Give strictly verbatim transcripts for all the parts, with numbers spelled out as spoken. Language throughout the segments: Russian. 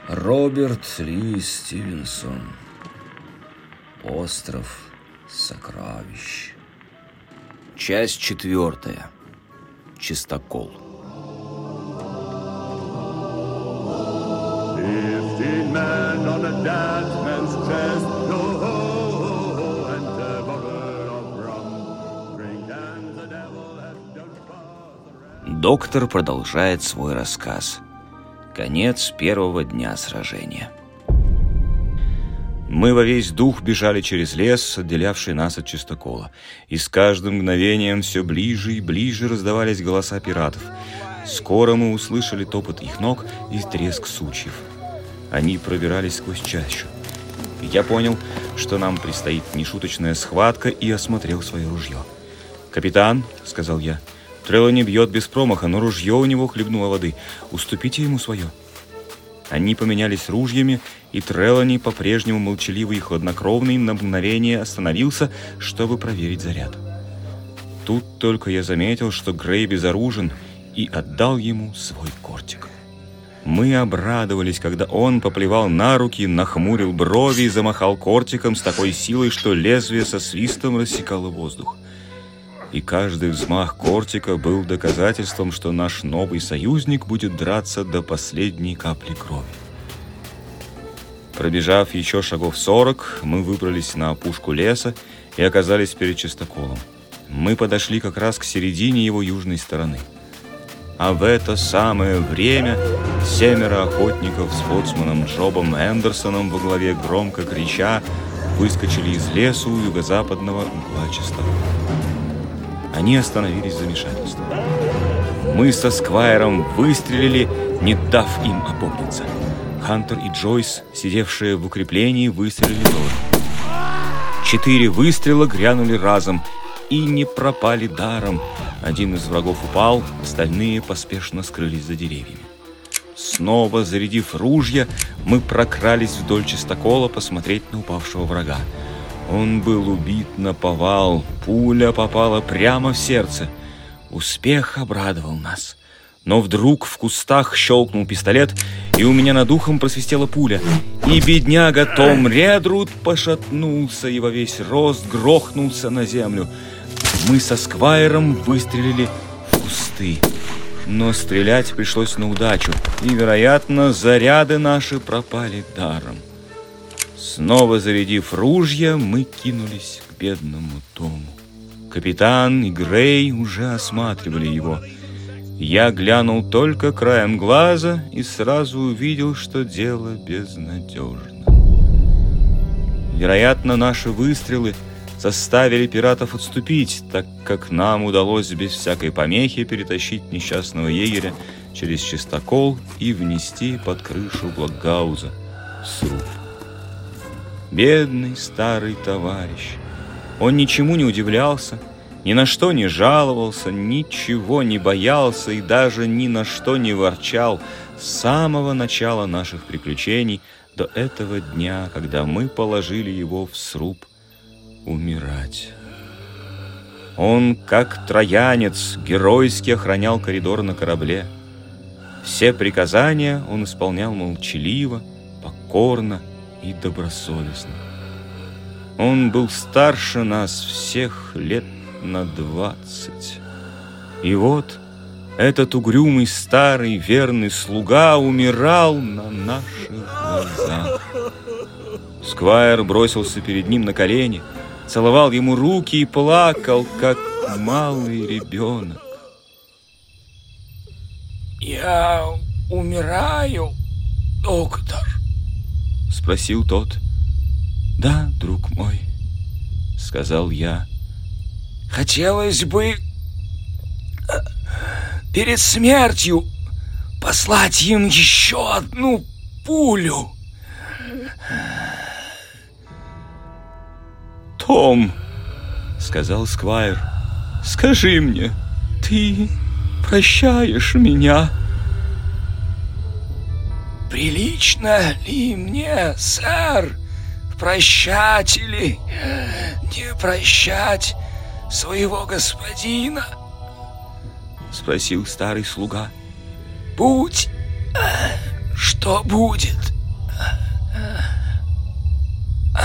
Роберт Льюис Стивенсон. Остров сокровищ. Часть четвертая. Чистокол. Fifteen men on a dead man's chest, no ho, and a bottle of rum. Drink and the devil has done for. Доктор продолжает свой рассказ. Конец первого дня сражения. Мы во весь дух бежали через лес, отделявший нас от чистокола. И с каждым мгновением все ближе и ближе раздавались голоса пиратов. Скоро мы услышали топот их ног и треск сучьев. Они пробирались сквозь чащу. Я понял, что нам предстоит нешуточная схватка, и осмотрел свое ружье. «Капитан», — сказал я, — «Трелани бьет без промаха, но ружье у него хлебнуло воды. Уступите ему свое». Они поменялись ружьями, и Трелани, по-прежнему молчаливый и хладнокровный, на мгновение остановился, чтобы проверить заряд. Тут только я заметил, что Грей безоружен, и отдал ему свой кортик. Мы обрадовались, когда он поплевал на руки, нахмурил брови и замахал кортиком с такой силой, что лезвие со свистом рассекало воздух. И каждый взмах кортика был доказательством, что наш новый союзник будет драться до последней капли крови. Пробежав еще шагов сорок, мы выбрались на опушку леса и оказались перед чистоколом. Мы подошли как раз к середине его южной стороны. А в это самое время семеро охотников с боцманом Джобом Эндерсоном во главе, громко крича, выскочили из лесу у юго-западного угла чистокола. Они остановились в замешательстве. Мы со Сквайром выстрелили, не дав им опомниться. Хантер и Джойс, сидевшие в укреплении, выстрелили тоже. Четыре выстрела грянули разом и не пропали даром. Один из врагов упал, остальные поспешно скрылись за деревьями. Снова зарядив ружья, мы прокрались вдоль чистокола посмотреть на упавшего врага. Он был убит наповал, пуля попала прямо в сердце. Успех обрадовал нас. Но вдруг в кустах щелкнул пистолет, и у меня над ухом просвистела пуля. И бедняга Том Редруд пошатнулся и во весь рост грохнулся на землю. Мы со Сквайром выстрелили в кусты. Но стрелять пришлось на удачу, и, вероятно, заряды наши пропали даром. Снова зарядив ружья, мы кинулись к бедному Тому. Капитан и Грей уже осматривали его. Я глянул только краем глаза и сразу увидел, что дело безнадежно. Вероятно, наши выстрелы заставили пиратов отступить, так как нам удалось без всякой помехи перетащить несчастного егеря через чистокол и внести под крышу блокгауза сруб. Бедный старый товарищ. Он ничему не удивлялся, ни на что не жаловался, ничего не боялся и даже ни на что не ворчал с самого начала наших приключений до этого дня, когда мы положили его в сруб умирать. Он, как троянец, геройски охранял коридор на корабле. Все приказания он исполнял молчаливо, покорно и добросовестно. Он был старше нас всех лет на двадцать. И вот этот угрюмый старый верный слуга умирал на наших глазах. Сквайр бросился перед ним на колени, целовал ему руки и плакал, как малый ребенок. «Я умираю, доктор?» — спросил тот. «Да, друг мой», — сказал я. «Хотелось бы перед смертью послать им еще одну пулю». «Том», — сказал Сквайр, — «скажи мне, ты прощаешь меня?» «Прилично ли мне, сэр, прощать или не прощать своего господина?» — спросил старый слуга. «Будь, что будет,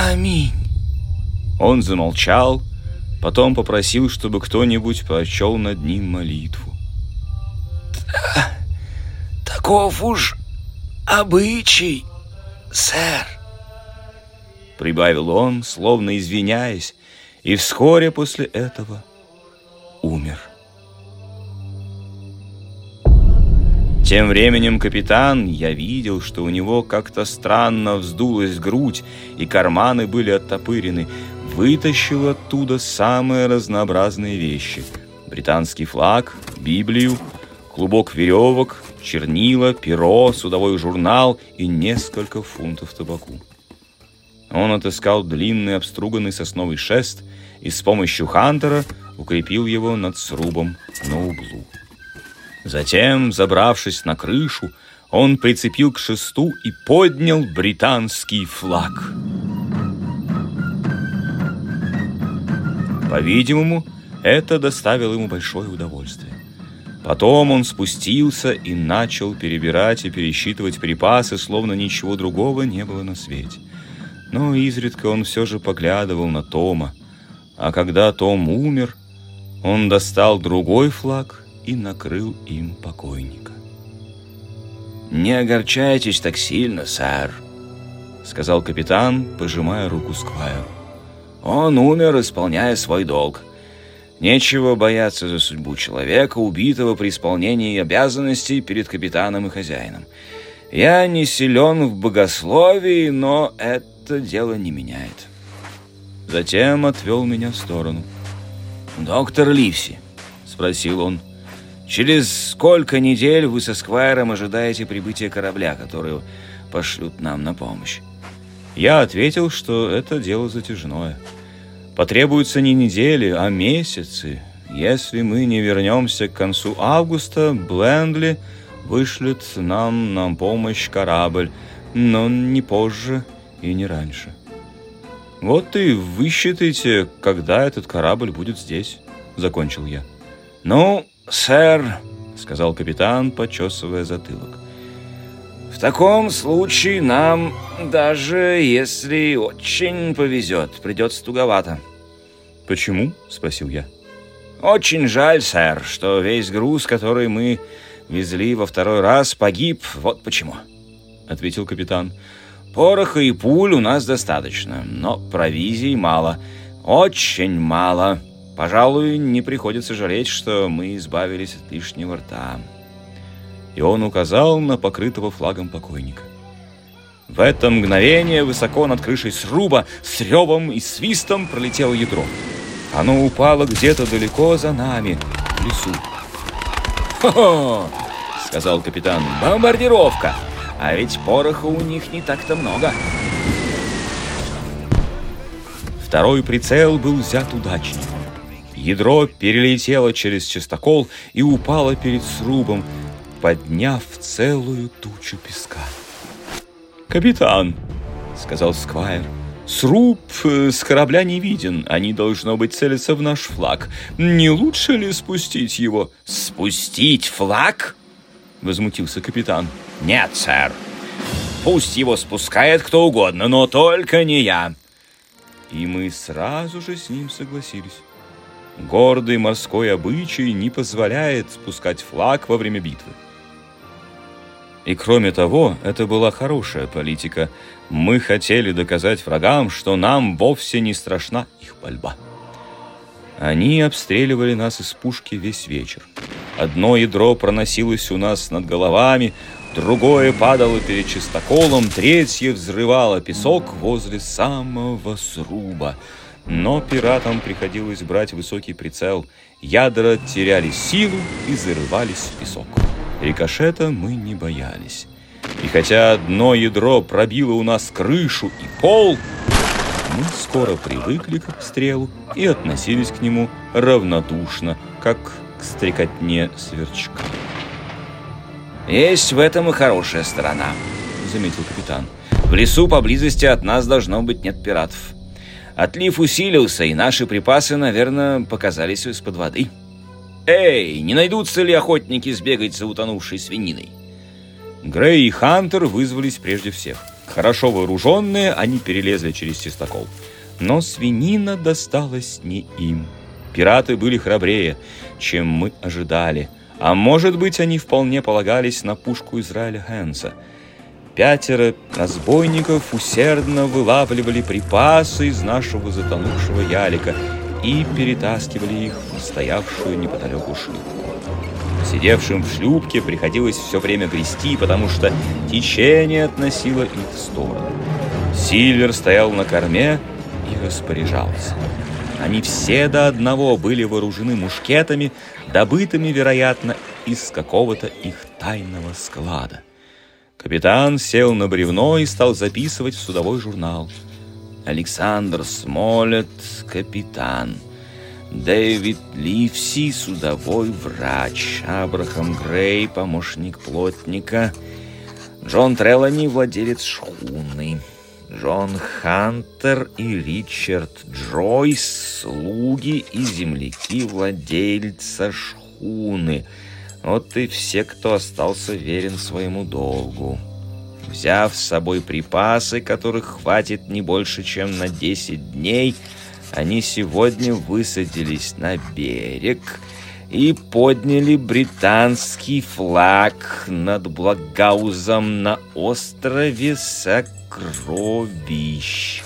Аминь. Он замолчал, потом попросил, чтобы кто-нибудь прочел над ним молитву. Да, таков уж обычай, сэр. Прибавил он, словно извиняясь, и вскоре после этого умер. Тем временем капитан, я видел, что у него как-то странно вздулась грудь, и карманы были оттопырены, вытащил оттуда самые разнообразные вещи: британский флаг, Библию, клубок веревок, чернила, перо, судовой журнал и несколько фунтов табаку. Он отыскал длинный обструганный сосновый шест и с помощью Хантера укрепил его над срубом на углу. Затем, забравшись на крышу, он прицепил к шесту и поднял британский флаг. По-видимому, это доставило ему большое удовольствие. Потом он спустился и начал перебирать и пересчитывать припасы, словно ничего другого не было на свете. Но изредка он все же поглядывал на Тома, а когда Том умер, он достал другой флаг и накрыл им покойника. «Не огорчайтесь так сильно, сэр», — сказал капитан, пожимая руку Сквайру. «Он умер, исполняя свой долг. Нечего бояться за судьбу человека, убитого при исполнении обязанностей перед капитаном и хозяином. Я не силен в богословии, но это дело не меняет». Затем отвел меня в сторону. «Доктор Ливси», — спросил он, — «через сколько недель вы со Сквайром ожидаете прибытия корабля, который пошлют нам на помощь?» Я ответил, что это дело затяжное. Потребуются не недели, а месяцы. Если мы не вернемся к концу августа, Блендли вышлет нам на помощь корабль, но не позже и не раньше. Вот и вы считаете, когда этот корабль будет здесь, закончил я. «Ну, сэр», — сказал капитан, почесывая затылок, «в таком случае нам, даже если очень повезет, придется туговато». «Почему?» — спросил я. «Очень жаль, сэр, что весь груз, который мы везли во второй раз, погиб. Вот почему», — ответил капитан. «Пороха и пуль у нас достаточно, но провизии мало, очень мало. Пожалуй, не приходится жалеть, что мы избавились от лишнего рта». И он указал на покрытого флагом покойника. В это мгновение высоко над крышей сруба с ревом и свистом пролетело ядро. Оно упало где-то далеко за нами, в лесу. «Хо-хо!» — сказал капитан. «Бомбардировка! А ведь пороха у них не так-то много». Второй прицел был взят удачнее. Ядро перелетело через частокол и упало перед срубом, подняв целую тучу песка. «Капитан», — сказал Сквайр, — «сруб с корабля не виден. Они, должно быть, целятся в наш флаг. Не лучше ли спустить его?» «Спустить флаг?» — возмутился капитан. «Нет, сэр. Пусть его спускает кто угодно, но только не я». И мы сразу же с ним согласились. Гордый морской обычай не позволяет спускать флаг во время битвы. И кроме того, это была хорошая политика. Мы хотели доказать врагам, что нам вовсе не страшна их пальба. Они обстреливали нас из пушки весь вечер. Одно ядро проносилось у нас над головами, другое падало перед частоколом, третье взрывало песок возле самого сруба. Но пиратам приходилось брать высокий прицел. Ядра теряли силу и зарывались в песок. Рикошета мы не боялись. И хотя одно ядро пробило у нас крышу и пол, мы скоро привыкли к обстрелу и относились к нему равнодушно, как к стрекотне сверчка. «Есть в этом и хорошая сторона», — заметил капитан. «В лесу поблизости от нас, должно быть, нет пиратов. Отлив усилился, и наши припасы, наверное, показались из-под воды. Эй, не найдутся ли охотники сбегать за утонувшей свининой?» Грей и Хантер вызвались прежде всех. Хорошо вооруженные, они перелезли через чистокол. Но свинина досталась не им. Пираты были храбрее, чем мы ожидали. А может быть, они вполне полагались на пушку Израиля Хэнса. Пятеро разбойников усердно вылавливали припасы из нашего затонувшего ялика и перетаскивали их в стоявшую неподалеку шлюпку. Сидевшим в шлюпке приходилось все время грести, потому что течение относило их в сторону. Сильвер стоял на корме и распоряжался. Они все до одного были вооружены мушкетами, добытыми, вероятно, из какого-то их тайного склада. Капитан сел на бревно и стал записывать в судовой журнал. Александр Смолет, капитан. Дэвид Ливси, судовой врач. Абрахам Грей, помощник плотника. Джон Трелани, владелец шхуны. Джон Хантер и Ричард Джойс, слуги и земляки владельца шхуны. Вот и все, кто остался верен своему долгу. Взяв с собой припасы, которых хватит не больше, чем на десять дней, они сегодня высадились на берег и подняли британский флаг над Благаузом на острове Сокровищ.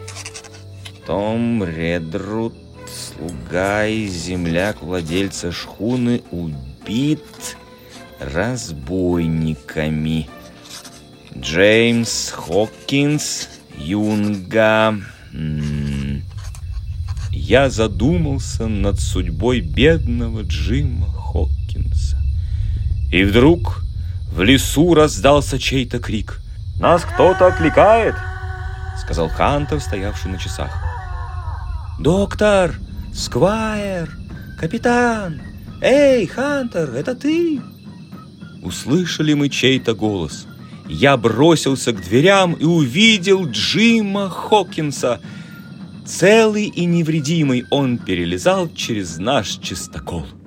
Том Редрут, слуга и земляк владельца шхуны, убит разбойниками. Джеймс Хокинс, юнга. М-м. Я задумался над судьбой бедного Джима Хокинса. И вдруг в лесу раздался чей-то крик. «Нас кто-то окликает!» — сказал Хантер, стоявший на часах. «Доктор! Сквайр! Капитан! Эй, Хантер, это ты?» Услышали мы чей-то голос. Я бросился к дверям и увидел Джима Хокинса. Целый и невредимый он перелезал через наш чистокол.